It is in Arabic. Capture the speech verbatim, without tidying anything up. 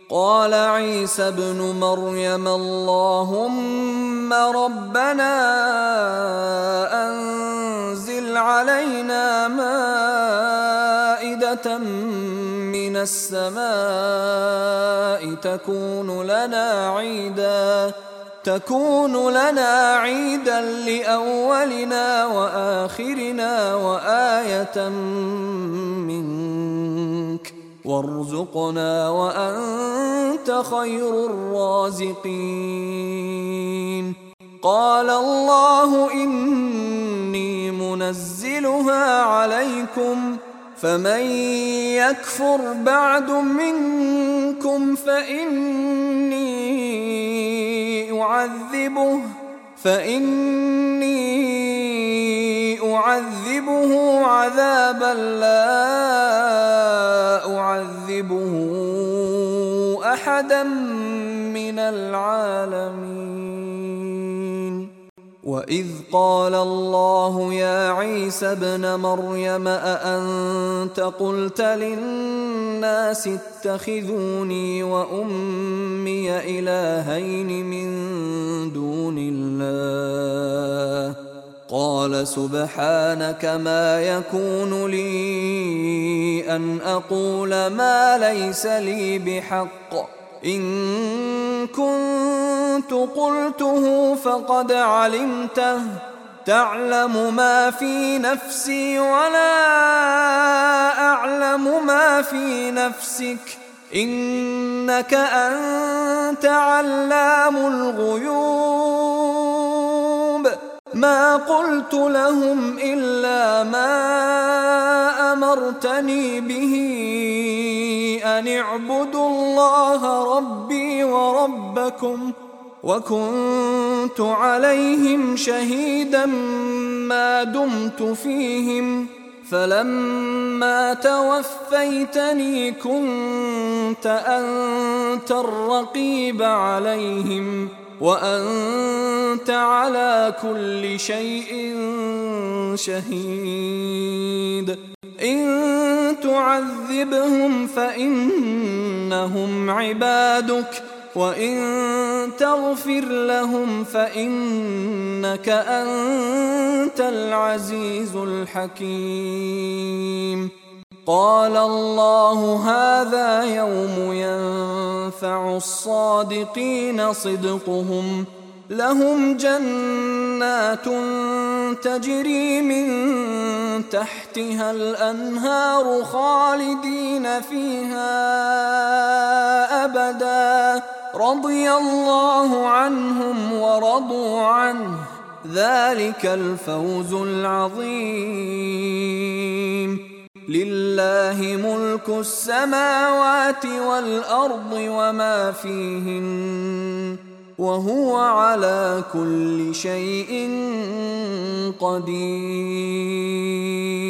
قال عيسى ابن مريم اللهم ربنا أنزل علينا مائدة من السماء تكون لنا عيدا تكون لنا عيدا لأولنا وآخرنا وآية منك وارزقنا وأنت خير الرازقين. قال الله إني منزلها عليكم فمن يكفر بعد منكم فإني أعذبه فإني أعذبه عذابا لا أعذبه أحدا من العالمين. وإذ قال الله يا عيسى ابن مريم أأنت قلت للناس اتخذوني وأمي إلهين من دون الله قال سبحانك ما يكون لي أن أقول ما ليس لي بحق إن كنت قلته فقد علمته تعلم ما في نفسي ولا أعلم ما في نفسك إنك أنت علام الغيوب. ما قلت لهم إلا ما أمرتني به أن اعبدوا الله ربي وربكم وكنت عليهم شهيدا ما دمت فيهم فلما توفيتني كنت أنت الرقيب عليهم وأنت على كل شيء شهيد. إن تعذبهم فإنهم عبادك وإن تغفر لهم فإنك أنت العزيز الحكيم. قال الله هذا يوم ينفع الصادقين صدقهم لهم جنات تجري من تحتها الأنهار خالدين فيها أبدا رضي الله عنهم ورضوا عنه ذلك الفوز العظيم. لله ملك السماوات والأرض وما فيهن وهو على كل شيء قدير.